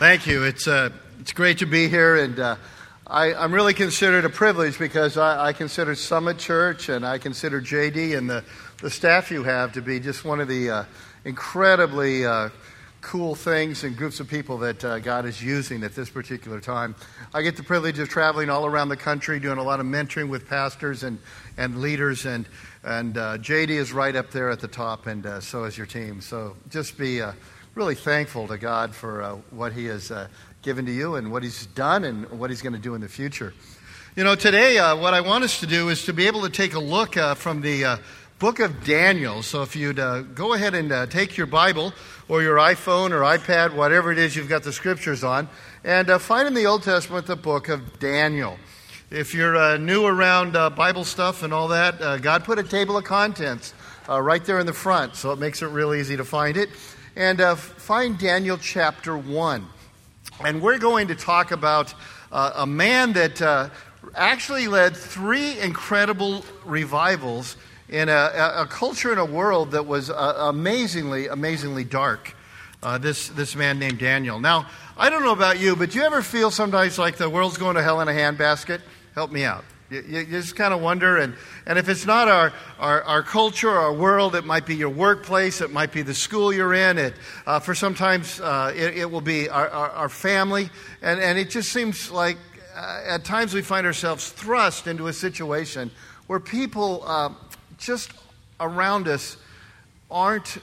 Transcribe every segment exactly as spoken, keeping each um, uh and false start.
Thank you. It's uh, it's great to be here, and uh, I, I'm really considered a privilege because I, I consider Summit Church and I consider J D and the, the staff you have to be just one of the uh, incredibly uh, cool things and groups of people that uh, God is using at this particular time. I get the privilege of traveling all around the country, doing a lot of mentoring with pastors and, and leaders, and and uh, J D is right up there at the top, and uh, so is your team. So just be uh, really thankful to God for uh, what He has uh, given to you and what He's done and what He's going to do in the future. You know, today uh, what I want us to do is to be able to take a look uh, from the uh, book of Daniel. So if you'd uh, go ahead and uh, take your Bible or your iPhone or iPad, whatever it is you've got the scriptures on, and uh, find in the Old Testament the book of Daniel. If you're uh, new around uh, Bible stuff and all that, uh, God put a table of contents uh, right there in the front, so it makes it real easy to find it. And uh, find Daniel chapter one. And we're going to talk about uh, a man that uh, actually led three incredible revivals in a, a culture and a world that was uh, amazingly, amazingly dark. Uh, this, this man named Daniel. Now, I don't know about you, but do you ever feel sometimes like the world's going to hell in a handbasket? Help me out. You, you just kind of wonder, and, and if it's not our, our, our culture, our world, it might be your workplace, it might be the school you're in, it, uh, for sometimes uh, it, it will be our, our, our family, and, and it just seems like uh, at times we find ourselves thrust into a situation where people uh, just around us aren't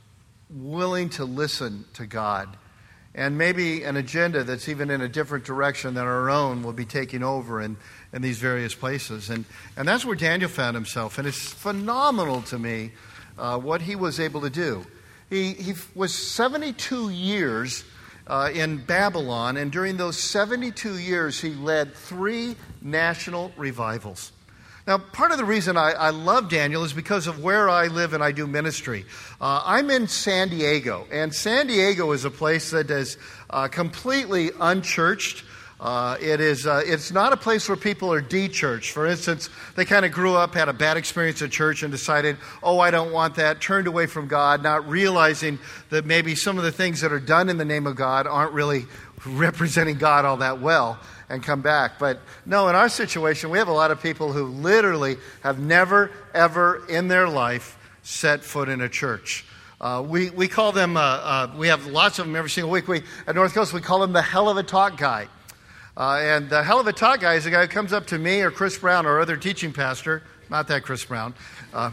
willing to listen to God. And maybe an agenda that's even in a different direction than our own will be taking over in, in these various places. And, and that's where Daniel found himself. And it's phenomenal to me uh, what he was able to do. He, he was seventy-two years uh, in Babylon, and during those seventy-two years, he led three national revivals. Now, part of the reason I, I love Daniel is because of where I live and I do ministry. Uh, I'm in San Diego, and San Diego is a place that is uh, completely unchurched. Uh, it is, uh, it's not a place where people are de-churched. For instance, they kind of grew up, had a bad experience at church, and decided, oh, I don't want that, turned away from God, not realizing that maybe some of the things that are done in the name of God aren't really representing God all that well, and come back. But no, in our situation, we have a lot of people who literally have never, ever in their life set foot in a church. Uh, we, we call them, uh, uh, we have lots of them every single week. We, at North Coast, we call him the hell of a talk guy. Uh, and the hell of a talk guy is a guy who comes up to me or Chris Brown or other teaching pastor, not that Chris Brown, uh,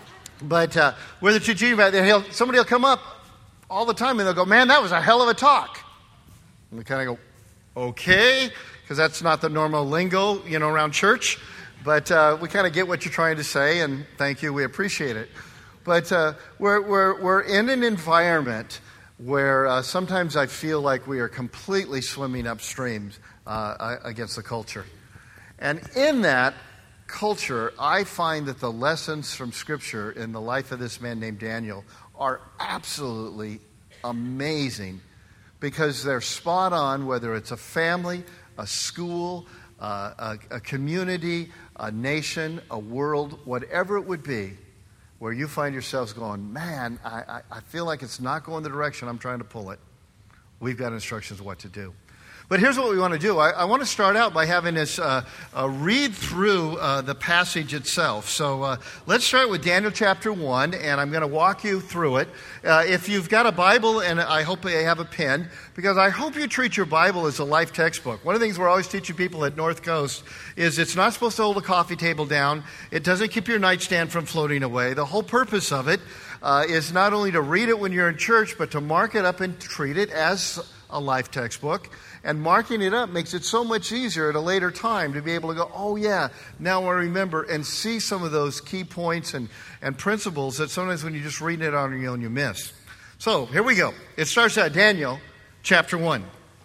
but uh, we're the teaching pastor, he'll, somebody will come up all the time and they'll go, man, that was a hell of a talk. And we kind of go, okay, because that's not the normal lingo, you know, around church. But uh, we kind of get what you're trying to say, and thank you, we appreciate it. But uh, we're, we're, we're in an environment where uh, sometimes I feel like we are completely swimming upstream uh, against the culture. And in that culture, I find that the lessons from Scripture in the life of this man named Daniel are absolutely amazing, because they're spot on, whether it's a family, a school, uh, a, a community, a nation, a world, whatever it would be, where you find yourselves going, man, I, I, I feel like it's not going the direction I'm trying to pull it. We've got instructions of what to do. But here's what we want to do. I, I want to start out by having us uh, uh, read through uh, the passage itself. So uh, let's start with Daniel chapter one, and I'm going to walk you through it. Uh, if you've got a Bible, and I hope you have a pen, because I hope you treat your Bible as a life textbook. One of the things we're always teaching people at North Coast is it's not supposed to hold a coffee table down. It doesn't keep your nightstand from floating away. The whole purpose of it uh, is not only to read it when you're in church, but to mark it up and treat it as a life textbook. And marking it up makes it so much easier at a later time to be able to go, oh yeah, now I remember, and see some of those key points and, and principles that sometimes when you just read it on your own, you miss. So here we go. It starts out Daniel chapter one.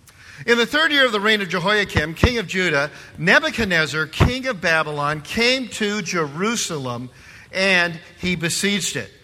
In the third year of the reign of Jehoiakim, king of Judah, Nebuchadnezzar, king of Babylon, came to Jerusalem, and he besieged it.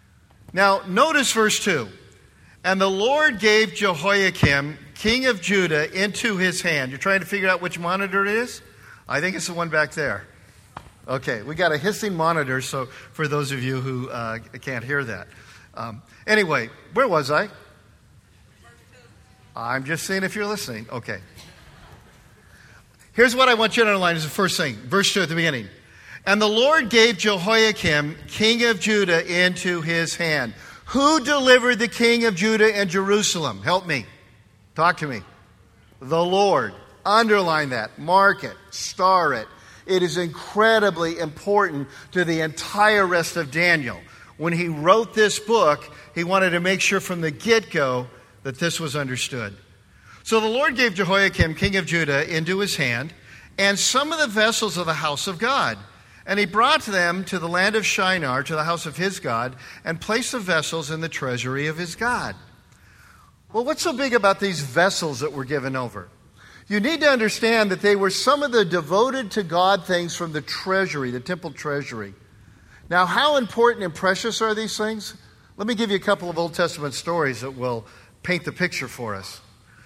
Now, notice verse two. And the Lord gave Jehoiakim, king of Judah, into his hand. You're trying to figure out which monitor it is? I think it's the one back there. Okay, we got a hissing monitor, so for those of you who uh, can't hear that. Um, anyway, where was I? I'm just saying if you're listening. Okay. Here's what I want you to underline as the first thing. Verse two at the beginning. And the Lord gave Jehoiakim, king of Judah, into his hand. Who delivered the king of Judah and Jerusalem? Help me. Talk to me. The Lord. Underline that. Mark it. Star it. It is incredibly important to the entire rest of Daniel. When he wrote this book, he wanted to make sure from the get-go that this was understood. So the Lord gave Jehoiakim, king of Judah, into his hand, and some of the vessels of the house of God. And he brought them to the land of Shinar, to the house of his God, and placed the vessels in the treasury of his God. Well, what's so big about these vessels that were given over? You need to understand that they were some of the devoted to God things from the treasury, the temple treasury. Now, how important and precious are these things? Let me give you a couple of Old Testament stories that will paint the picture for us.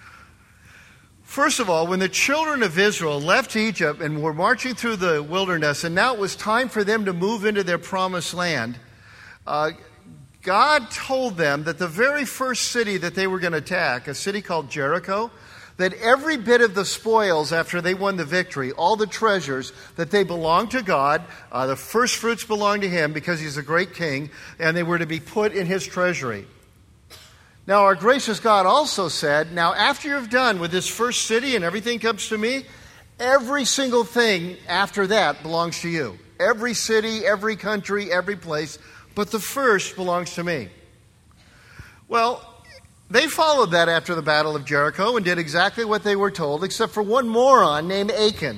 First of all, when the children of Israel left Egypt and were marching through the wilderness, and now it was time for them to move into their promised land, uh, God told them that the very first city that they were going to attack, a city called Jericho, that every bit of the spoils after they won the victory, all the treasures, that they belonged to God. Uh, the first fruits belonged to him because he's a great king, and they were to be put in his treasury. Now, our gracious God also said, now after you've done with this first city and everything comes to me, every single thing after that belongs to you. Every city, every country, every place, but the first belongs to me. Well, they followed that after the Battle of Jericho and did exactly what they were told, except for one moron named Achan.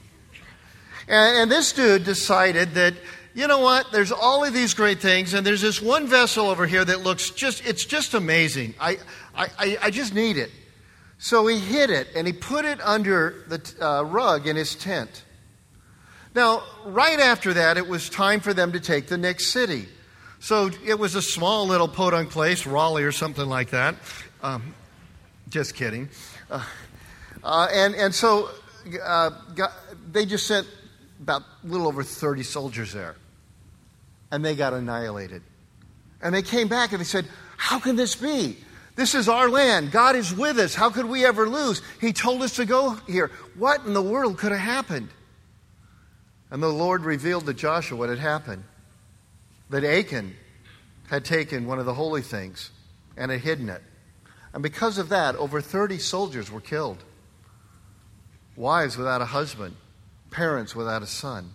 And, and this dude decided that, you know what, there's all of these great things, and there's this one vessel over here that looks just, it's just amazing. I, I, I just need it. So he hid it, and he put it under the uh, rug in his tent. Now, right after that, it was time for them to take the next city. So it was a small little podunk place, Raleigh or something like that. Um, just kidding. Uh, uh, and, and so uh, got, they just sent about a little over thirty soldiers there. And they got annihilated. And they came back and they said, how can this be? This is our land. God is with us. How could we ever lose? He told us to go here. What in the world could have happened? And the Lord revealed to Joshua what had happened. That Achan had taken one of the holy things and had hidden it. And because of that, over thirty soldiers were killed. Wives without a husband. Parents without a son.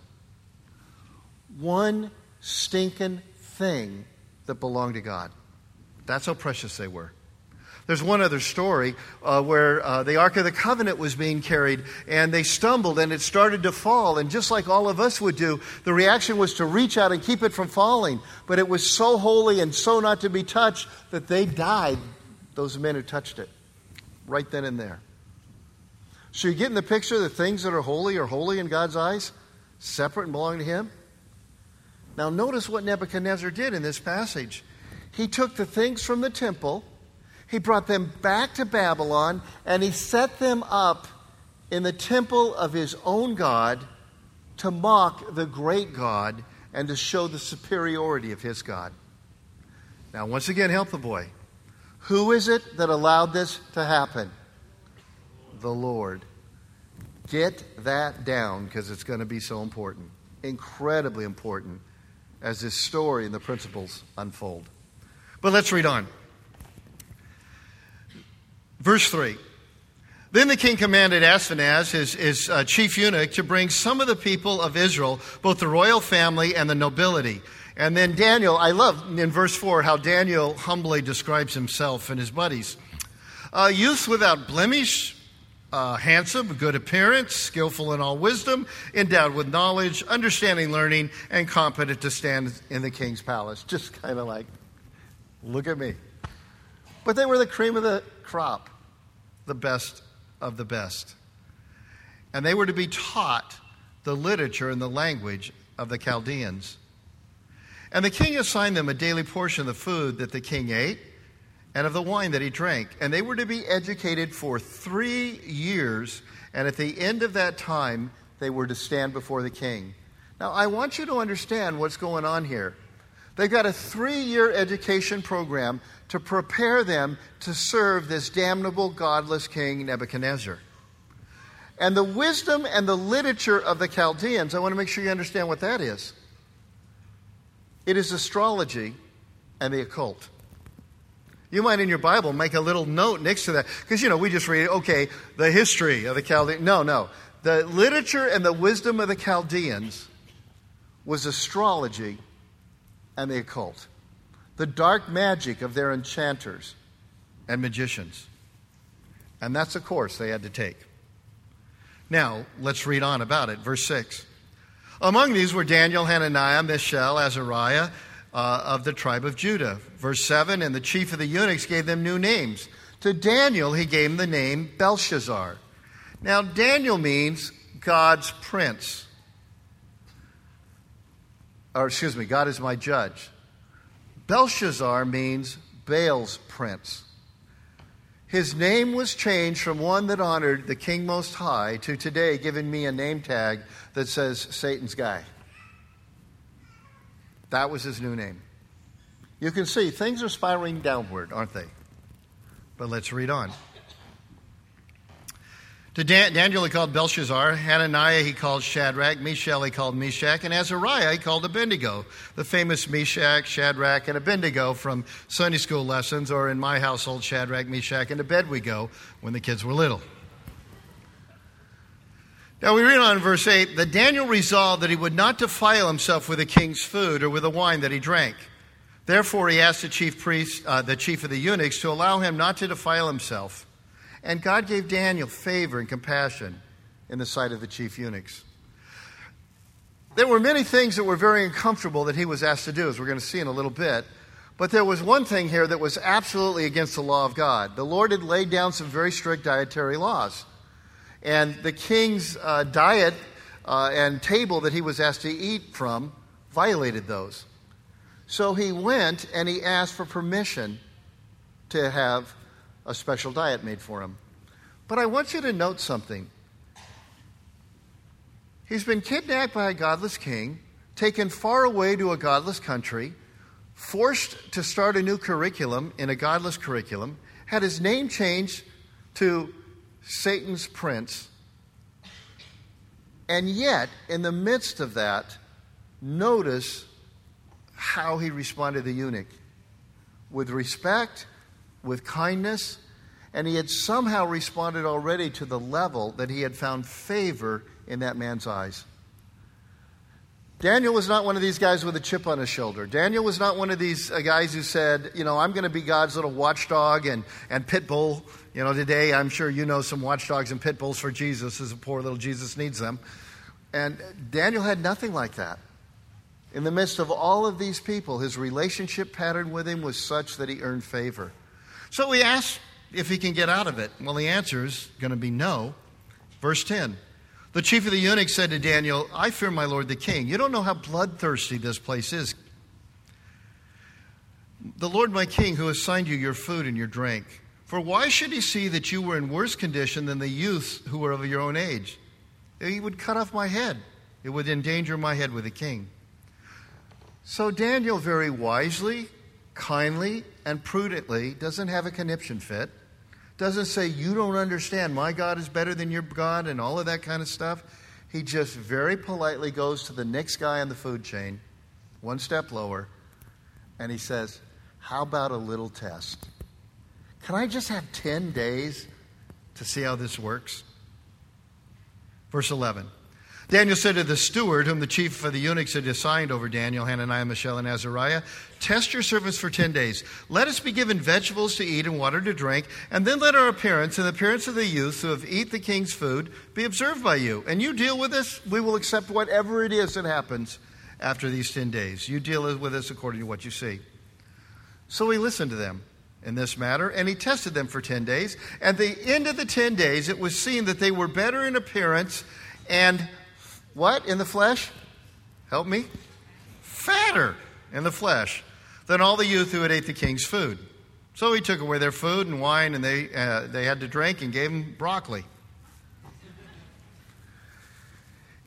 One stinking thing that belonged to God. That's how precious they were. There's one other story uh, where uh, the Ark of the Covenant was being carried, and they stumbled, and it started to fall. And just like all of us would do, the reaction was to reach out and keep it from falling. But it was so holy and so not to be touched that they died, those men who touched it, right then and there. So you get in the picture that things that are holy are holy in God's eyes, separate and belong to him? Now notice what Nebuchadnezzar did in this passage. He took the things from the temple, he brought them back to Babylon, and he set them up in the temple of his own God to mock the great God and to show the superiority of his God. Now, once again, help the boy. Who is it that allowed this to happen? The Lord. Get that down because it's going to be so important. Incredibly important as this story and the principles unfold. But let's read on. Verse three. Then the king commanded Ashpenaz, his, his uh, chief eunuch, to bring some of the people of Israel, both the royal family and the nobility. And then Daniel, I love in verse four how Daniel humbly describes himself and his buddies. Uh, youths without blemish, uh, handsome, good appearance, skillful in all wisdom, endowed with knowledge, understanding learning, and competent to stand in the king's palace. Just kind of like, look at me. But they were the cream of the crop, the best of the best. And they were to be taught the literature and the language of the Chaldeans. And the king assigned them a daily portion of the food that the king ate and of the wine that he drank. And they were to be educated for three years. And at the end of that time, they were to stand before the king. Now, I want you to understand what's going on here. They've got a three-year education program to prepare them to serve this damnable, godless king Nebuchadnezzar. And the wisdom and the literature of the Chaldeans, I want to make sure you understand what that is. It is astrology and the occult. You might in your Bible make a little note next to that. Because, you know, we just read, okay, the history of the Chaldeans. No, no. The literature and the wisdom of the Chaldeans was astrology and the occult. The dark magic of their enchanters and magicians. And that's a course they had to take. Now, let's read on about it. Verse six. Among these were Daniel, Hananiah, Mishael, Azariah uh, of the tribe of Judah. Verse seven, and the chief of the eunuchs gave them new names. To Daniel he gave the name Belshazzar. Now, Daniel means God's prince. Or, excuse me, God is my judge. Belshazzar means Baal's prince. His name was changed from one that honored the King Most High to today giving me a name tag that says Satan's guy. That was his new name. You can see things are spiraling downward, aren't they? But let's read on. To Dan- Daniel he called Belshazzar, Hananiah he called Shadrach, Mishael he called Meshach, and Azariah he called Abednego. The famous Meshach, Shadrach, and Abednego from Sunday school lessons, or in my household, Shadrach, Meshach, and Abednego when the kids were little. Now we read on in verse eight, that Daniel resolved that he would not defile himself with the king's food or with the wine that he drank. Therefore he asked the chief priest, uh, the chief of the eunuchs, to allow him not to defile himself. And God gave Daniel favor and compassion in the sight of the chief eunuchs. There were many things that were very uncomfortable that he was asked to do, as we're going to see in a little bit. But there was one thing here that was absolutely against the law of God. The Lord had laid down some very strict dietary laws. And the king's uh, diet uh, and table that he was asked to eat from violated those. So he went and he asked for permission to have a special diet made for him. But I want you to note something. He's been kidnapped by a godless king, taken far away to a godless country, forced to start a new curriculum in a godless curriculum, had his name changed to Satan's prince. And yet, in the midst of that, notice how he responded to the eunuch. With respect, with kindness, and he had somehow responded already to the level that he had found favor in that man's eyes. Daniel was not one of these guys with a chip on his shoulder. Daniel was not one of these uh, guys who said, you know, I'm going to be God's little watchdog and, and pit bull. You know, today I'm sure you know some watchdogs and pit bulls for Jesus, as a poor little Jesus needs them. And Daniel had nothing like that. In the midst of all of these people, his relationship pattern with him was such that he earned favor. So we ask if he can get out of it. Well, the answer is going to be no. Verse ten. The chief of the eunuchs said to Daniel, I fear my lord the king. You don't know how bloodthirsty this place is. The Lord my king who assigned you your food and your drink. For why should he see that you were in worse condition than the youths who were of your own age? He would cut off my head. It would endanger my head with the king. So Daniel very wisely, kindly, and prudently doesn't have a conniption fit. Doesn't say, you don't understand, my God is better than your God and all of that kind of stuff. He just very politely goes to the next guy on the food chain, one step lower, and he says, how about a little test? Can I just have ten days to see how this works? Verse eleven. Daniel said to the steward, whom the chief of the eunuchs had assigned over Daniel, Hananiah, Mishael, and Azariah, test your servants for ten days. Let us be given vegetables to eat and water to drink, and then let our appearance and the appearance of the youths who have eaten the king's food be observed by you. And you deal with us, we will accept whatever it is that happens after these ten days. You deal with us according to what you see. So he listened to them in this matter, and he tested them for ten days. At the end of the ten days, it was seen that they were better in appearance and what in the flesh? Help me. Fatter in the flesh than all the youth who had ate the king's food. So he took away their food and wine, and they uh, they had to drink, and gave them broccoli.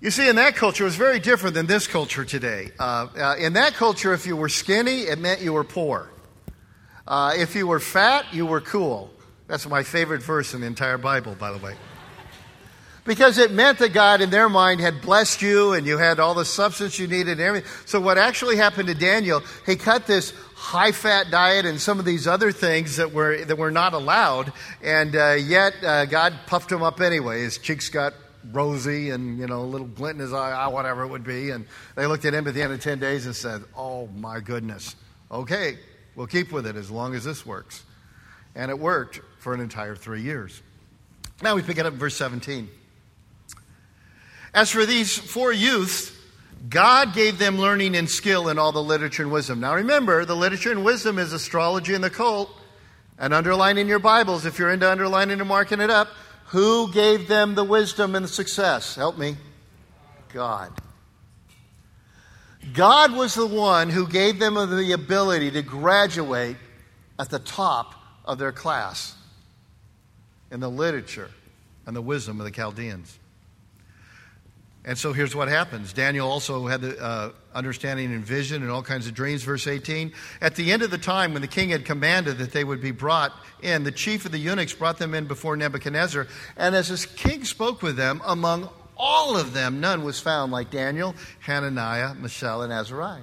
You see, in that culture, it was very different than this culture today. Uh, uh, in that culture, if you were skinny, it meant you were poor. Uh, if you were fat, you were cool. That's my favorite verse in the entire Bible, by the way. Because it meant that God, in their mind, had blessed you and you had all the substance you needed and everything. So what actually happened to Daniel, he cut this high-fat diet and some of these other things that were that were not allowed, and uh, yet uh, God puffed him up anyway. His cheeks got rosy and, you know, a little glint in his eye, whatever it would be. And they looked at him at the end of ten days and said, oh, my goodness. Okay, we'll keep with it as long as this works. And it worked for an entire three years. Now we pick it up in verse seventeen. As for these four youths, God gave them learning and skill in all the literature and wisdom. Now remember, the literature and wisdom is astrology and the occult. And underline in your Bibles, if you're into underlining and marking it up, who gave them the wisdom and the success? Help me. God. God was the one who gave them the ability to graduate at the top of their class in the literature and the wisdom of the Chaldeans. And so here's what happens. Daniel also had the uh, understanding and vision and all kinds of dreams. Verse eighteen, at the end of the time when the king had commanded that they would be brought in, the chief of the eunuchs brought them in before Nebuchadnezzar. And as the king spoke with them, among all of them, none was found like Daniel, Hananiah, Mishael, and Azariah.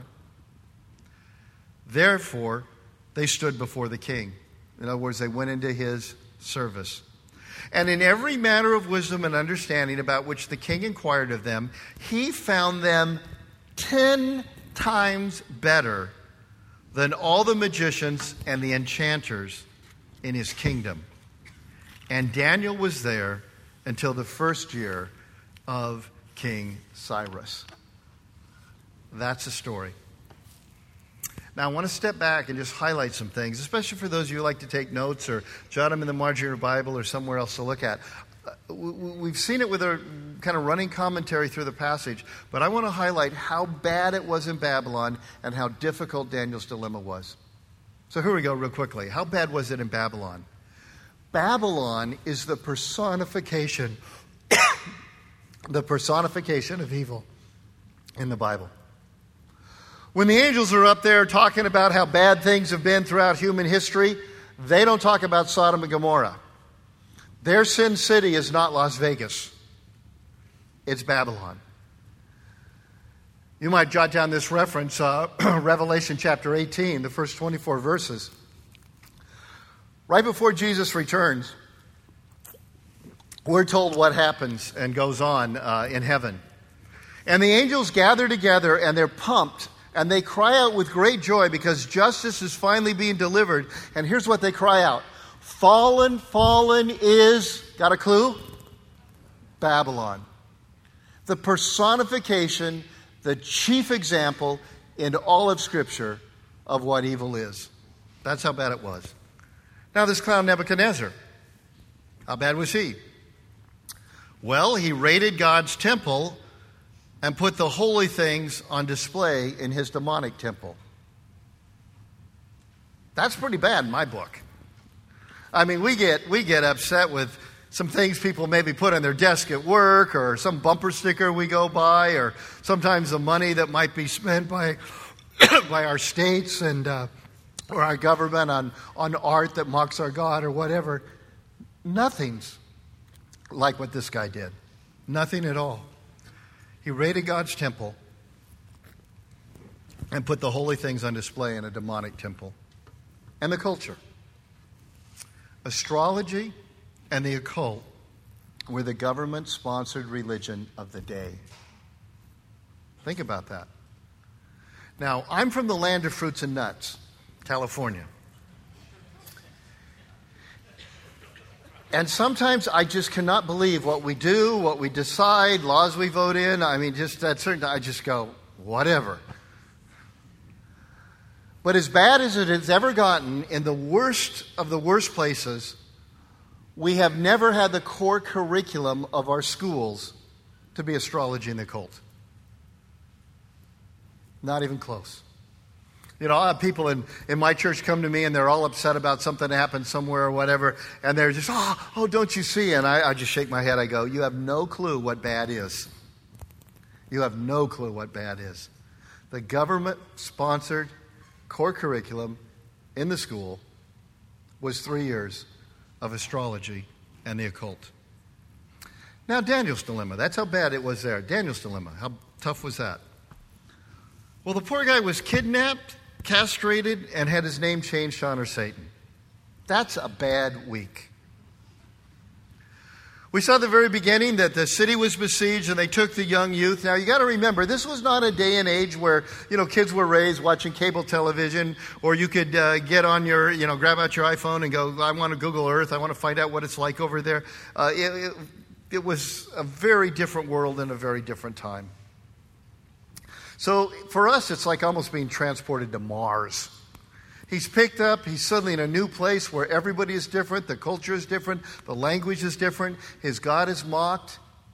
Therefore, they stood before the king. In other words, they went into his service. And in every matter of wisdom and understanding about which the king inquired of them, he found them ten times better than all the magicians and the enchanters in his kingdom. And Daniel was there until the first year of King Cyrus. That's the story. Now, I want to step back and just highlight some things, especially for those of you who like to take notes or jot them in the margin of your Bible or somewhere else to look at. Uh, we've seen it with a kind of running commentary through the passage, but I want to highlight how bad it was in Babylon and how difficult Daniel's dilemma was. So here we go real quickly. How bad was it in Babylon? Babylon is the personification, the personification of evil in the Bible. When the angels are up there talking about how bad things have been throughout human history, they don't talk about Sodom and Gomorrah. Their sin city is not Las Vegas. It's Babylon. You might jot down this reference, uh, Revelation chapter eighteen, the first twenty-four verses. Right before Jesus returns, we're told what happens and goes on uh, in heaven. And the angels gather together and they're pumped. And they cry out with great joy because justice is finally being delivered. And here's what they cry out. Fallen, fallen is, got a clue? Babylon. The personification, the chief example in all of Scripture of what evil is. That's how bad it was. Now this clown Nebuchadnezzar, how bad was he? Well, he raided God's temple and put the holy things on display in his demonic temple. That's pretty bad in my book. I mean, we get we get upset with some things people maybe put on their desk at work, or some bumper sticker we go by, or sometimes the money that might be spent by by our states and uh, or our government on, on art that mocks our God or whatever. Nothing's like what this guy did. Nothing at all. He raided God's temple and put the holy things on display in a demonic temple. And the culture. Astrology and the occult were the government-sponsored religion of the day. Think about that. Now, I'm from the land of fruits and nuts, California. And sometimes I just cannot believe what we do, what we decide, laws we vote in. I mean, just at certain I just go, whatever. But as bad as it has ever gotten, in the worst of the worst places, we have never had the core curriculum of our schools to be astrology and the occult. Not even close. You know, I have people in, in my church come to me and they're all upset about something that happened somewhere or whatever, and they're just, oh, oh don't you see? And I, I just shake my head. I go, you have no clue what bad is. You have no clue what bad is. The government-sponsored core curriculum in the school was three years of astrology and the occult. Now, Daniel's dilemma. That's how bad it was there. Daniel's dilemma. How tough was that? Well, the poor guy was kidnapped, castrated, and had his name changed to honor Satan. That's a bad week. We saw at the very beginning that the city was besieged and they took the young youth. Now, you got to remember, this was not a day and age where, you know, kids were raised watching cable television, or you could uh, get on your, you know, grab out your iPhone and go, I want to Google Earth. I want to find out what it's like over there. Uh, it, it, it was a very different world and a very different time. So for us, it's like almost being transported to Mars. He's picked up, he's suddenly in a new place where everybody is different, the culture is different, the language is different, his God is mocked.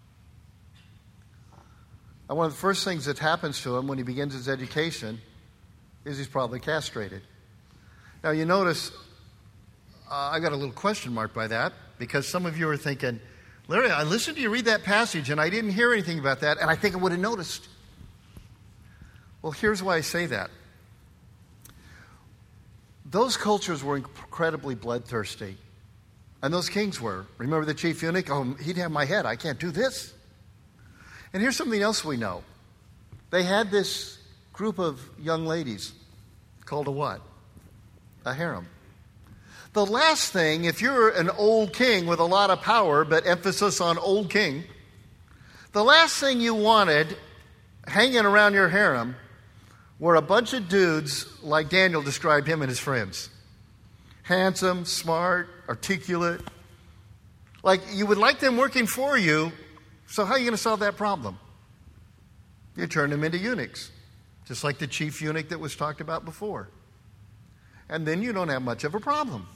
And one of the first things that happens to him when he begins his education is he's probably castrated. Now you notice, uh, I got a little question mark by that, because some of you are thinking, Larry, I listened to you read that passage and I didn't hear anything about that, and I think I would have noticed. Well, here's why I say that. Those cultures were incredibly bloodthirsty. And those kings were. Remember the chief eunuch? Oh, he'd have my head. I can't do this. And here's something else we know. They had this group of young ladies called a what? A harem. The last thing, if you're an old king with a lot of power, but emphasis on old king, the last thing you wanted hanging around your harem were a bunch of dudes like Daniel described him and his friends. Handsome, smart, articulate. Like, you would like them working for you, so how are you going to solve that problem? You turn them into eunuchs, just like the chief eunuch that was talked about before. And then you don't have much of a problem.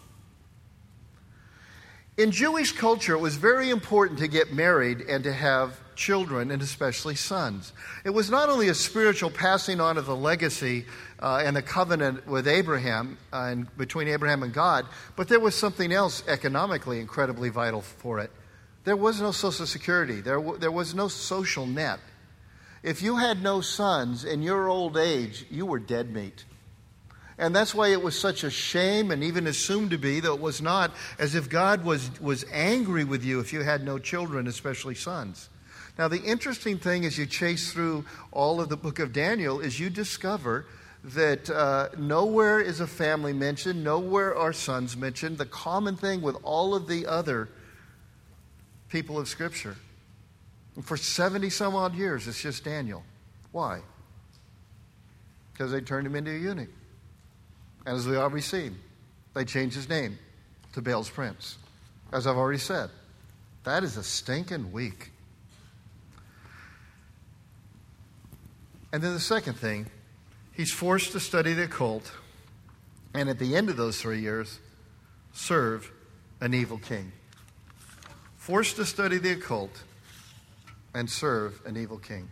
In Jewish culture, it was very important to get married and to have children, and especially sons. It was not only a spiritual passing on of the legacy uh, and the covenant with Abraham uh, and between Abraham and God, but there was something else economically incredibly vital for it. There was no Social Security. There, w- there was no social net. If you had no sons in your old age, you were dead meat. And that's why it was such a shame, and even assumed to be, though it was not, as if God was, was angry with you if you had no children, especially sons. Now, the interesting thing as you chase through all of the book of Daniel is you discover that uh, nowhere is a family mentioned, nowhere are sons mentioned, the common thing with all of the other people of Scripture. And for seventy some odd years, it's just Daniel. Why? Because they turned him into a eunuch. And as we already seen, they changed his name to Baal's Prince. As I've already said, that is a stinking week. And then the second thing, he's forced to study the occult, and at the end of those three years, serve an evil king. Forced to study the occult and serve an evil king.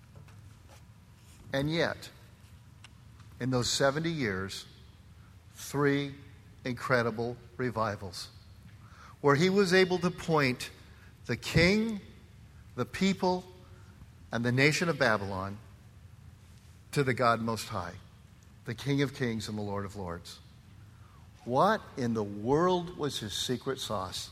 And yet, in those seventy years, three incredible revivals where he was able to point the king, the people, and the nation of Babylon to the God Most High, the King of Kings and the Lord of Lords. What in the world was his secret sauce?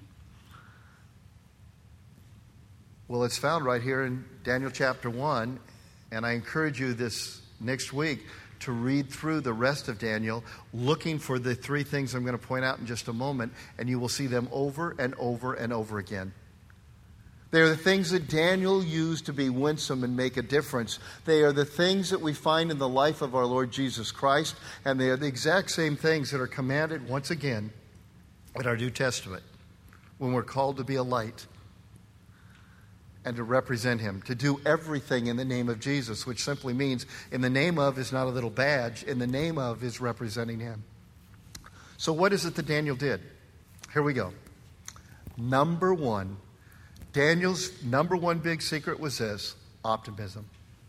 Well, it's found right here in Daniel chapter one, and I encourage you this next week to read through the rest of Daniel, looking for the three things I'm going to point out in just a moment, and you will see them over and over and over again. They are the things that Daniel used to be winsome and make a difference. They are the things that we find in the life of our Lord Jesus Christ, and they are the exact same things that are commanded once again in our New Testament when we're called to be a light and to represent him, to do everything in the name of Jesus, which simply means in the name of is not a little badge, in the name of is representing him. So what is it that Daniel did? Here we go. Number one, Daniel's number one big secret was this: optimism.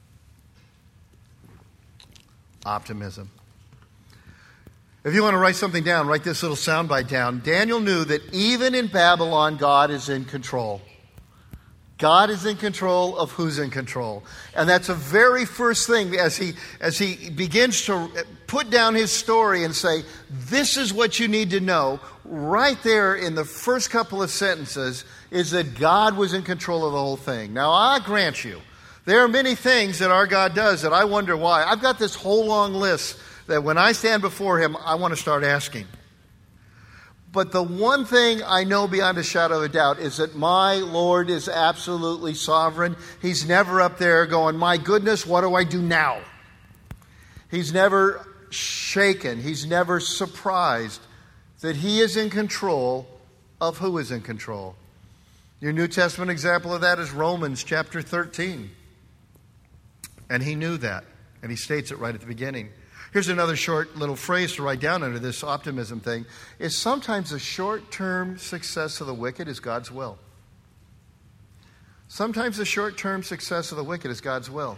Optimism. If you want to write something down, write this little soundbite down. Daniel knew that even in Babylon, God is in control. God is in control of who's in control. And that's the very first thing as he, as he begins to put down his story and say, this is what you need to know. Right there in the first couple of sentences is that God was in control of the whole thing. Now, I grant you, there are many things that our God does that I wonder why. I've got this whole long list that when I stand before him, I want to start asking. But the one thing I know beyond a shadow of a doubt is that my Lord is absolutely sovereign. He's never up there going, my goodness, what do I do now? He's never shaken. He's never surprised that he is in control of who is in control. Your New Testament example of that is Romans chapter thirteen. And he knew that, and he states it right at the beginning. Here's another short little phrase to write down under this optimism thing, is sometimes the short-term success of the wicked is God's will. Sometimes the short-term success of the wicked is God's will.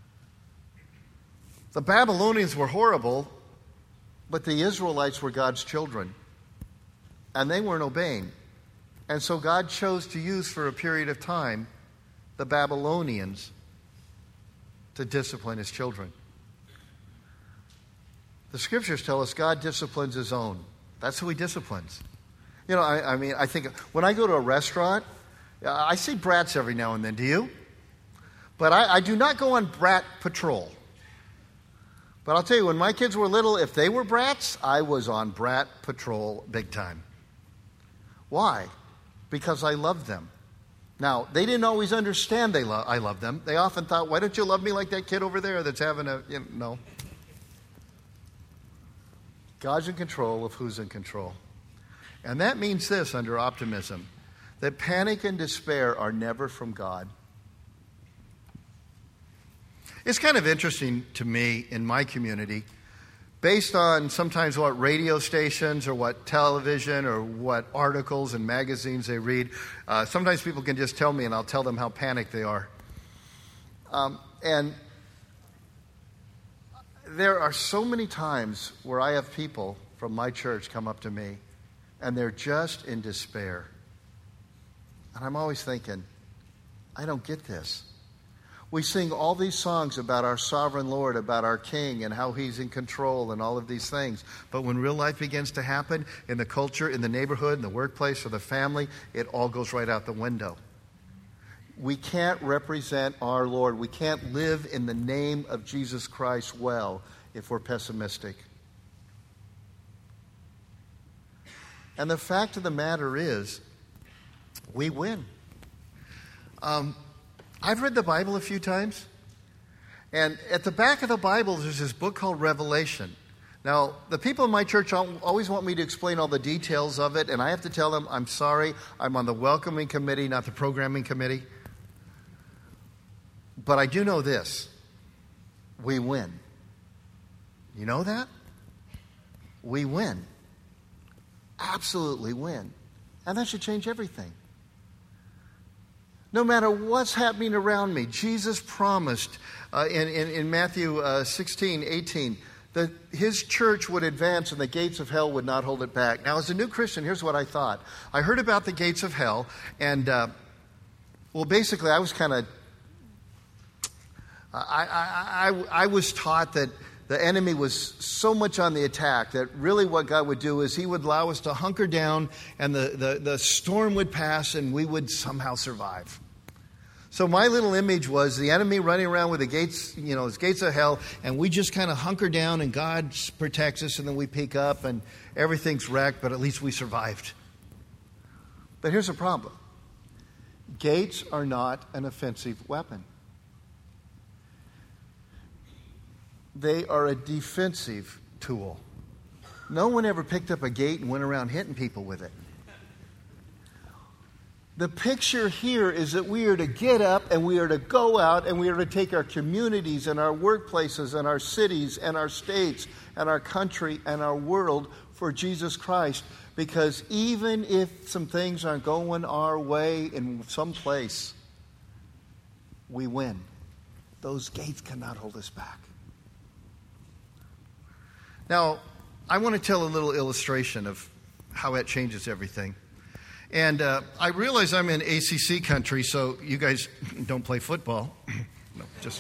The Babylonians were horrible, but the Israelites were God's children, and they weren't obeying. And so God chose to use for a period of time the Babylonians to discipline his children. The scriptures tell us God disciplines his own. That's who he disciplines. You know, I, I mean, I think when I go to a restaurant, I see brats every now and then. Do you? But I, I do not go on brat patrol. But I'll tell you, when my kids were little, if they were brats, I was on brat patrol big time. Why? Because I loved them. Now, they didn't always understand they lo- I loved them. They often thought, why don't you love me like that kid over there that's having a... You know, no. God's in control of who's in control. And that means this under optimism, that panic and despair are never from God. It's kind of interesting to me in my community, based on sometimes what radio stations or what television or what articles and magazines they read. Uh, sometimes people can just tell me and I'll tell them how panicked they are. Um, and there are so many times where I have people from my church come up to me and they're just in despair. And I'm always thinking, I don't get this. We sing all these songs about our sovereign Lord, about our King and how he's in control and all of these things. But when real life begins to happen in the culture, in the neighborhood, in the workplace, or the family, it all goes right out the window. We can't represent our Lord. We can't live in the name of Jesus Christ well if we're pessimistic. And the fact of the matter is, we win. Um, I've read the Bible a few times, and at the back of the Bible there's this book called Revelation. Now, the people in my church always want me to explain all the details of it, and I have to tell them, I'm sorry, I'm on the welcoming committee, not the programming committee. But I do know this. We win. You know that? We win. Absolutely win. And that should change everything. No matter what's happening around me, Jesus promised uh, in, in, in Matthew uh, sixteen, eighteen, that his church would advance and the gates of hell would not hold it back. Now, as a new Christian, here's what I thought. I heard about the gates of hell, and, uh, well, basically, I was kind of, I, I, I, I was taught that the enemy was so much on the attack that really what God would do is he would allow us to hunker down and the, the, the storm would pass and we would somehow survive. So my little image was the enemy running around with the gates, you know, his gates of hell, and we just kind of hunker down and God protects us and then we peek up and everything's wrecked, but at least we survived. But here's the problem. Gates are not an offensive weapon. They are a defensive tool. No one ever picked up a gate and went around hitting people with it. The picture here is that we are to get up and we are to go out and we are to take our communities and our workplaces and our cities and our states and our country and our world for Jesus Christ. Because even if some things aren't going our way in some place, we win. Those gates cannot hold us back. Now, I want to tell a little illustration of how that changes everything. And uh, I realize I'm in A C C country, so you guys don't play football. No, just.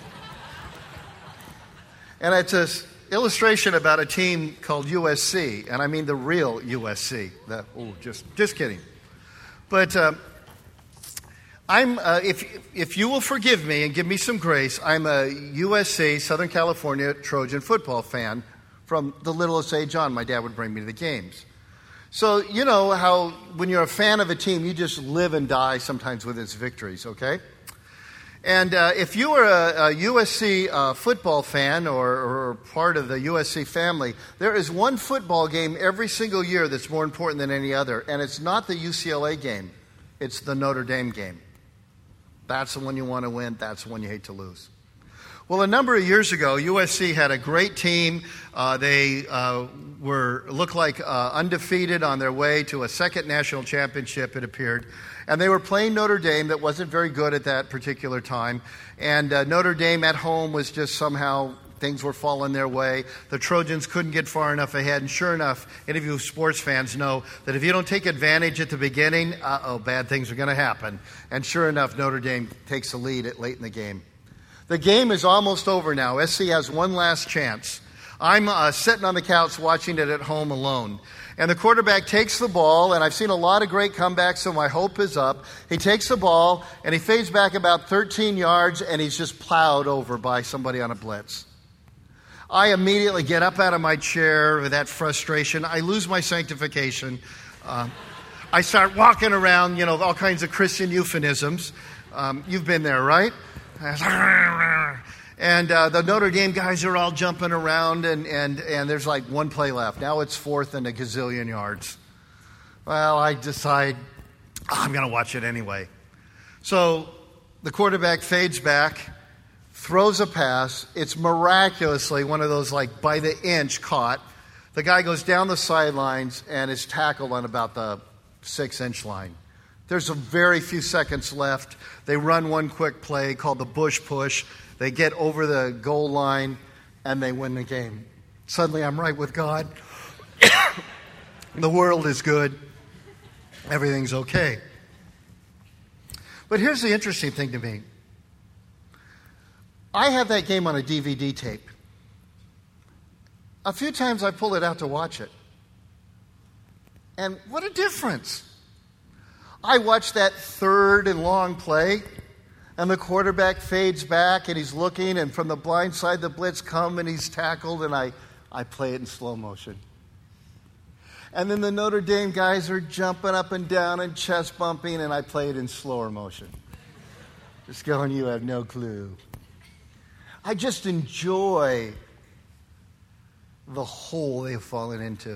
And it's an illustration about a team called U S C, and I mean the real U S C. The, oh, just just kidding. But uh, I'm uh, if if you will forgive me and give me some grace, I'm a U S C, Southern California Trojan football fan from the littlest age on. My dad would bring me to the games. So you know how when you're a fan of a team, you just live and die sometimes with its victories, okay? And uh, if you are a, a U S C uh, football fan or, or part of the U S C family, there is one football game every single year that's more important than any other, and it's not the U C L A game. It's the Notre Dame game. That's the one you want to win. That's the one you hate to lose. Well, a number of years ago, U S C had a great team. Uh, they uh, were looked like uh, undefeated on their way to a second national championship, it appeared. And they were playing Notre Dame that wasn't very good at that particular time. And uh, Notre Dame at home was just somehow, things were falling their way. The Trojans couldn't get far enough ahead. And sure enough, any of you sports fans know that if you don't take advantage at the beginning, uh-oh, bad things are going to happen. And sure enough, Notre Dame takes the lead at late in the game. The game is almost over now. S C has one last chance. I'm uh, sitting on the couch watching it at home alone. And the quarterback takes the ball, and I've seen a lot of great comebacks, so my hope is up. He takes the ball, and he fades back about thirteen yards, and he's just plowed over by somebody on a blitz. I immediately get up out of my chair with that frustration. I lose my sanctification. Uh, I start walking around, you know, all kinds of Christian euphemisms. Um, you've been there, right? And uh, the Notre Dame guys are all jumping around, and, and, and there's like one play left. Now it's fourth and a gazillion yards. Well, I decide, oh, I'm going to watch it anyway. So the quarterback fades back, throws a pass. It's miraculously one of those like by the inch caught. The guy goes down the sidelines and is tackled on about the six-inch line. There's a very few seconds left. They run one quick play called the Bush Push. They get over the goal line, and they win the game. Suddenly, I'm right with God. The world is good. Everything's okay. But here's the interesting thing to me. I have that game on a D V D tape. A few times I pull it out to watch it. And what a difference. I watched that third and long play, and the quarterback fades back, and he's looking, and from the blind side, the blitz come, and he's tackled, and I, I play it in slow motion. And then the Notre Dame guys are jumping up and down and chest bumping, and I play it in slower motion. Just going, you have no clue. I just enjoy the hole they've fallen into,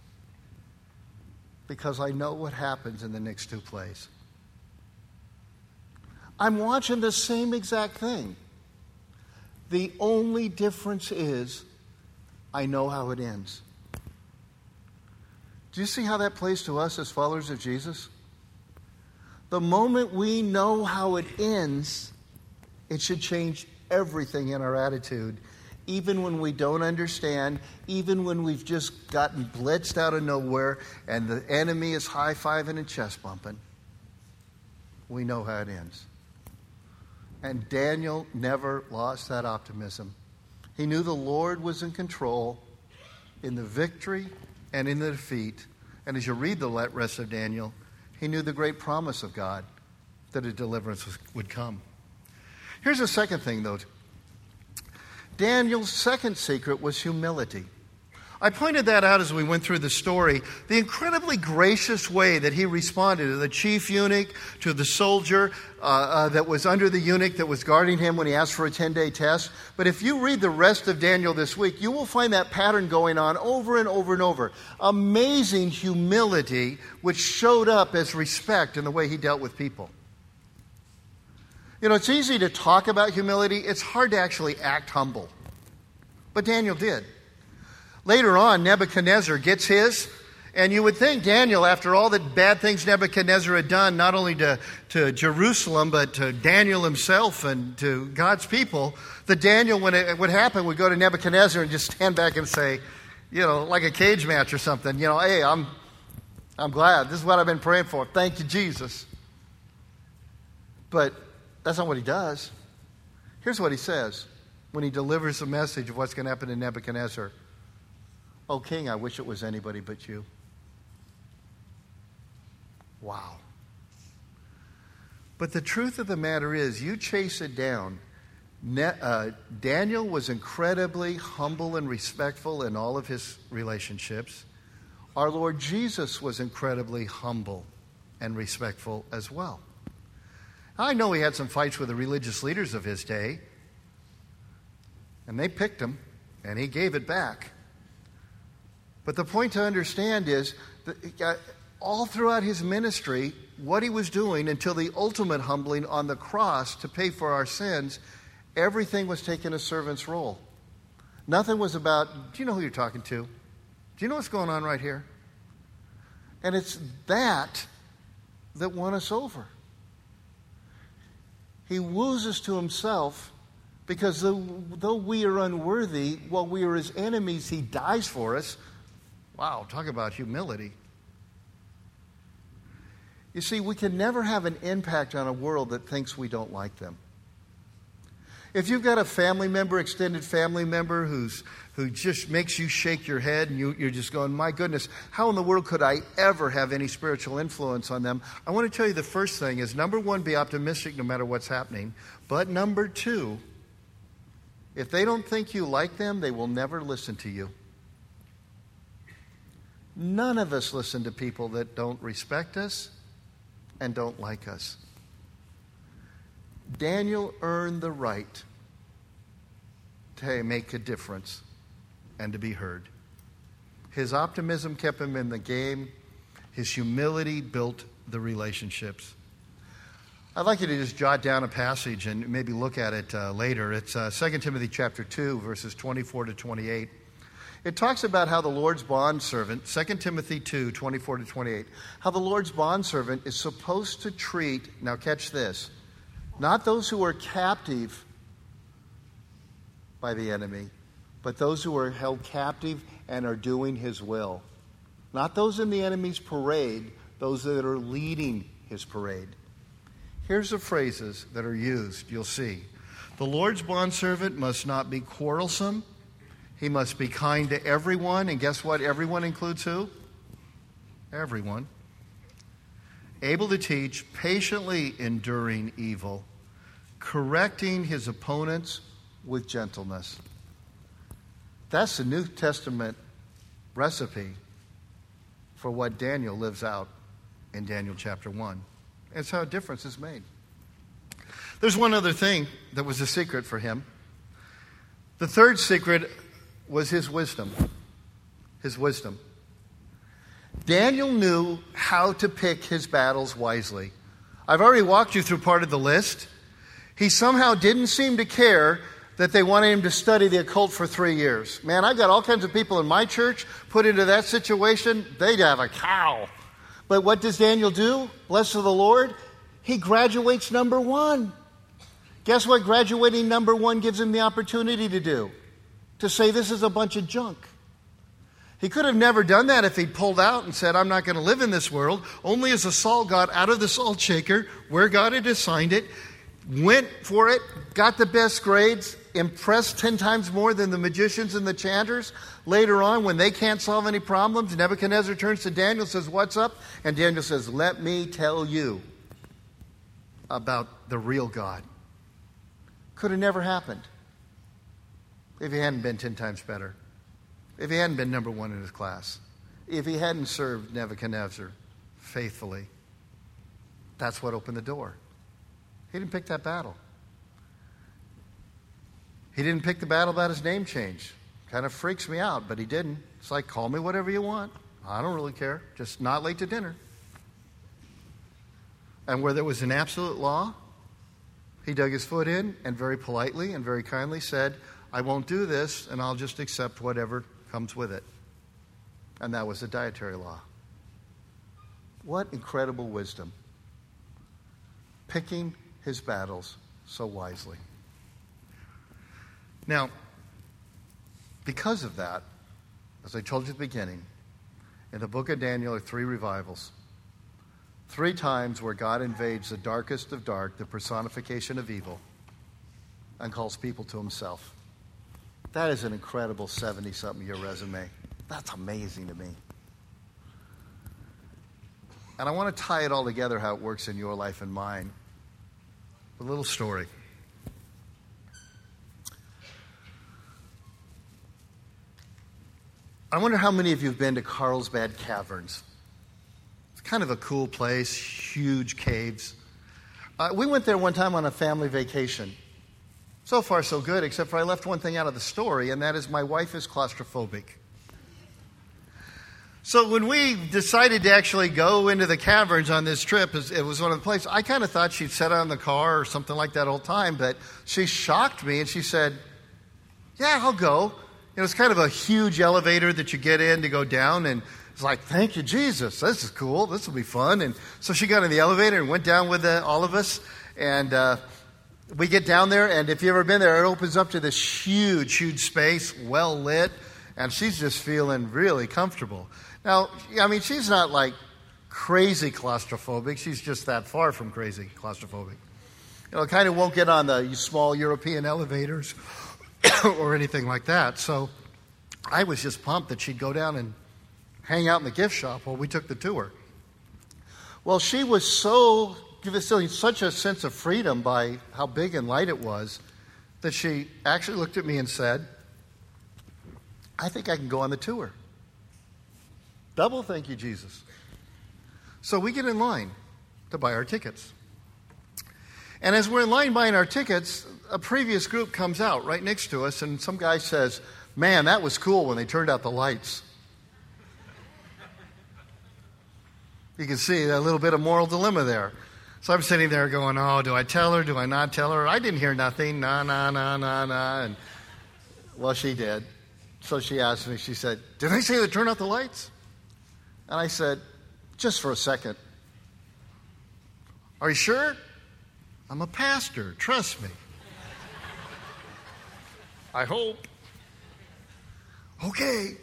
because I know what happens in the next two plays. I'm watching the same exact thing. The only difference is I know how it ends. Do you see how that plays to us as followers of Jesus? The moment we know how it ends, it should change everything in our attitude. Even when we don't understand, even when we've just gotten blitzed out of nowhere and the enemy is high-fiving and chest bumping, we know how it ends. And Daniel never lost that optimism. He knew the Lord was in control in the victory and in the defeat. And as you read the rest of Daniel, he knew the great promise of God that a deliverance would come. Here's the second thing, though. Daniel's second secret was humility. I pointed that out as we went through the story. The incredibly gracious way that he responded to the chief eunuch, to the soldier uh, uh, that was under the eunuch that was guarding him when he asked for a ten-day test. But if you read the rest of Daniel this week, you will find that pattern going on over and over and over. Amazing humility, which showed up as respect in the way he dealt with people. You know, it's easy to talk about humility. It's hard to actually act humble. But Daniel did. Later on, Nebuchadnezzar gets his. And you would think Daniel, after all the bad things Nebuchadnezzar had done, not only to, to Jerusalem, but to Daniel himself and to God's people, that Daniel, when it would happen, would go to Nebuchadnezzar and just stand back and say, you know, like a cage match or something, you know, hey, I'm, I'm glad. This is what I've been praying for. Thank you, Jesus. But that's not what he does. Here's what he says when he delivers the message of what's going to happen to Nebuchadnezzar. "O king, I wish it was anybody but you." Wow. But the truth of the matter is, you chase it down. Ne- uh, Daniel was incredibly humble and respectful in all of his relationships. Our Lord Jesus was incredibly humble and respectful as well. I know he had some fights with the religious leaders of his day, and they picked him, and he gave it back. But the point to understand is that all throughout his ministry, what he was doing until the ultimate humbling on the cross to pay for our sins, everything was taking a servant's role. Nothing was about, do you know who you're talking to? Do you know what's going on right here? And it's that that won us over. He woos us to himself because though, though we are unworthy, while we are his enemies, he dies for us. Wow, talk about humility. You see, we can never have an impact on a world that thinks we don't like them. If you've got a family member, extended family member, who's who just makes you shake your head and you, you're just going, my goodness, how in the world could I ever have any spiritual influence on them? I want to tell you the first thing is, number one, be optimistic no matter what's happening. But number two, if they don't think you like them, they will never listen to you. None of us listen to people that don't respect us and don't like us. Daniel earned the right to make a difference and to be heard. His optimism kept him in the game. His humility built the relationships. I'd like you to just jot down a passage and maybe look at it uh, later. It's uh, Second Timothy chapter two, verses twenty-four to twenty-eight. It talks about how the Lord's bondservant, Second Timothy two, twenty-four to twenty-eight, how the Lord's bondservant is supposed to treat, now catch this, not those who are captive by the enemy, but those who are held captive and are doing his will. Not those in the enemy's parade, those that are leading his parade. Here's the phrases that are used, you'll see. The Lord's bondservant must not be quarrelsome. He must be kind to everyone. And guess what? Everyone includes who? Everyone. Able to teach, patiently enduring evil, correcting his opponents with gentleness. That's the New Testament recipe for what Daniel lives out in Daniel chapter one. It's how a difference is made. There's one other thing that was a secret for him. The third secret was his wisdom. His wisdom. Daniel knew how to pick his battles wisely. I've already walked you through part of the list. He somehow didn't seem to care that they wanted him to study the occult for three years. Man, I've got all kinds of people in my church put into that situation. They'd have a cow. But what does Daniel do? Blessed of the Lord. He graduates number one. Guess what graduating number one gives him the opportunity to do? To say this is a bunch of junk. He could have never done that if he'd pulled out and said, I'm not going to live in this world. Only as a Saul got out of the salt shaker, where God had assigned it, went for it, got the best grades, impressed ten times more than the magicians and the chanters. Later on, when they can't solve any problems, Nebuchadnezzar turns to Daniel and says, what's up? And Daniel says, let me tell you about the real God. Could have never happened if he hadn't been ten times better. If he hadn't been number one in his class. If he hadn't served Nebuchadnezzar faithfully. That's what opened the door. He didn't pick that battle. He didn't pick the battle about his name change. Kind of freaks me out, but he didn't. It's like, call me whatever you want. I don't really care. Just not late to dinner. And where there was an absolute law, he dug his foot in and very politely and very kindly said, I won't do this, and I'll just accept whatever comes with it. And that was the dietary law. What incredible wisdom. Picking his battles so wisely. Now, because of that, as I told you at the beginning, in the book of Daniel are three revivals. Three times where God invades the darkest of dark, the personification of evil, and calls people to himself. That is an incredible seventy-something-year resume. That's amazing to me. And I want to tie it all together, how it works in your life and mine. A little story. I wonder how many of you have been to Carlsbad Caverns. It's kind of a cool place, huge caves. Uh, we went there one time on a family vacation. So far, so good, except for I left one thing out of the story, and that is my wife is claustrophobic. So when we decided to actually go into the caverns on this trip, it was one of the places, I kind of thought she'd sit on the car or something like that all the time, but she shocked me and she said, yeah, I'll go. It was kind of a huge elevator that you get in to go down, and it's like, thank you, Jesus. This is cool. This will be fun. And so she got in the elevator and went down with uh, all of us, and uh, we get down there, and if you've ever been there, it opens up to this huge, huge space, well lit, and she's just feeling really comfortable. Now, I mean, she's not like crazy claustrophobic. She's just that far from crazy claustrophobic. You know, kind of won't get on the small European elevators or anything like that. So I was just pumped that she'd go down and hang out in the gift shop while we took the tour. Well, she was so, feeling such a sense of freedom by how big and light it was, that she actually looked at me and said, I think I can go on the tour. Double thank you, Jesus. So we get in line to buy our tickets. And as we're in line buying our tickets, a previous group comes out right next to us, and some guy says, man, that was cool when they turned out the lights. You can see a little bit of moral dilemma there. So I'm sitting there going, oh, do I tell her? Do I not tell her? I didn't hear nothing. Nah, nah, nah, nah, nah. And, well, she did. So she asked me, she said, did they say they turned out the lights? And I said, just for a second. Are you sure? I'm a pastor. Trust me. I hope. Okay.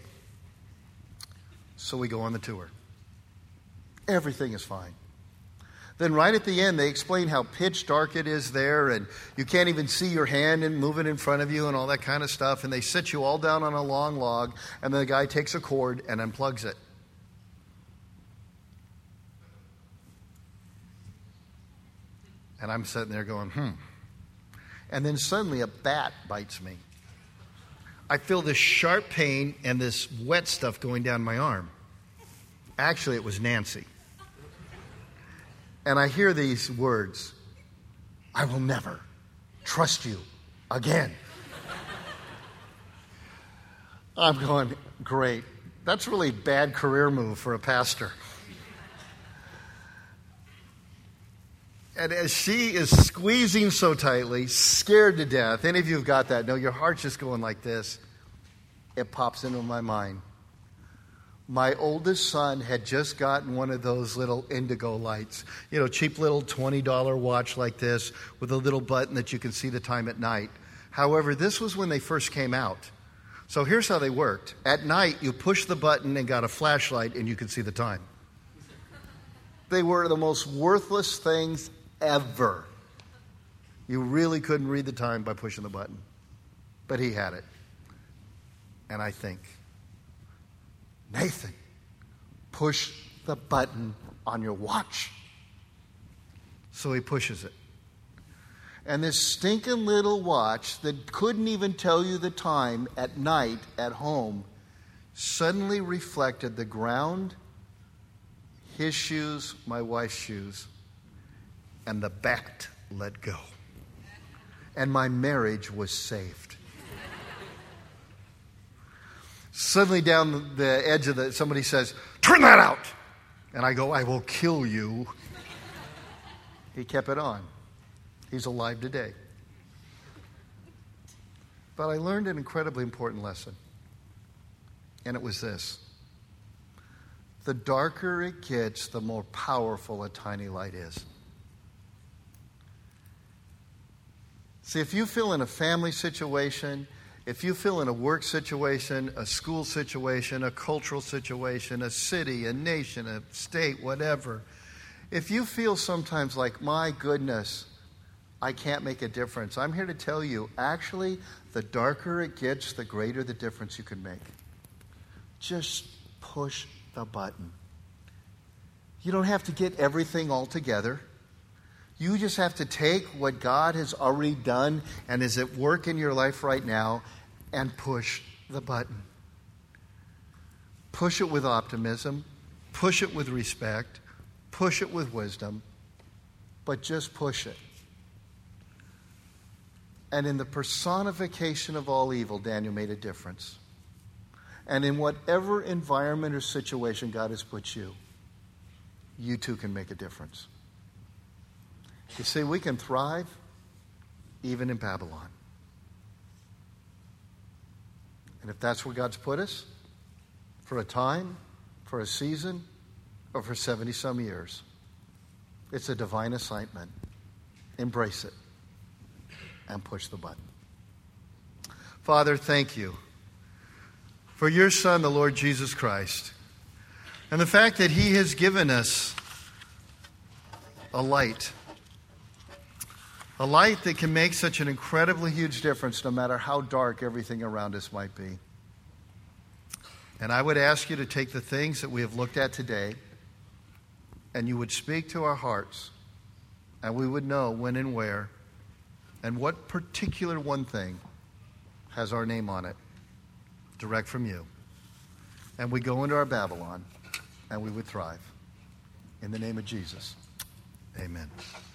So we go on the tour. Everything is fine. Then right at the end, they explain how pitch dark it is there, and you can't even see your hand and move it in front of you and all that kind of stuff. And they sit you all down on a long log, and then the guy takes a cord and unplugs it. And I'm sitting there going, hmm. And then suddenly a bat bites me. I feel this sharp pain and this wet stuff going down my arm. Actually, it was Nancy. And I hear these words, I will never trust you again. I'm going, great. That's a really bad career move for a pastor. And as she is squeezing so tightly, scared to death, any of you have got that, know your heart's just going like this, it pops into my mind. My oldest son had just gotten one of those little indigo lights, you know, cheap little twenty dollars watch like this with a little button that you can see the time at night. However, this was when they first came out. So here's how they worked. At night, you push the button and got a flashlight and you could see the time. They were the most worthless things ever. You really couldn't read the time by pushing the button. But he had it. And I think, Nathan, push the button on your watch. So he pushes it. And this stinking little watch that couldn't even tell you the time at night at home suddenly reflected the ground, his shoes, my wife's shoes, and the bat let go. And my marriage was saved. Suddenly down the edge of the, somebody says, turn that out. And I go, I will kill you. He kept it on. He's alive today. But I learned an incredibly important lesson. And it was this. The darker it gets, the more powerful a tiny light is. See, if you feel in a family situation, If you feel in a work situation, a school situation, a cultural situation, a city, a nation, a state, whatever, if you feel sometimes like, my goodness, I can't make a difference, I'm here to tell you, actually, the darker it gets, the greater the difference you can make. Just push the button. You don't have to get everything all together. You just have to take what God has already done and is at work in your life right now and push the button. Push it with optimism. Push it with respect. Push it with wisdom. But just push it. And in the personification of all evil, Daniel made a difference. And in whatever environment or situation God has put you, you too can make a difference. You see, we can thrive even in Babylon. And if that's where God's put us, for a time, for a season, or for seventy-some years, it's a divine assignment. Embrace it and push the button. Father, thank you for your Son, the Lord Jesus Christ, and the fact that he has given us a light. A light that can make such an incredibly huge difference no matter how dark everything around us might be. And I would ask you to take the things that we have looked at today and you would speak to our hearts and we would know when and where and what particular one thing has our name on it, direct from you. And we go into our Babylon and we would thrive. In the name of Jesus, amen.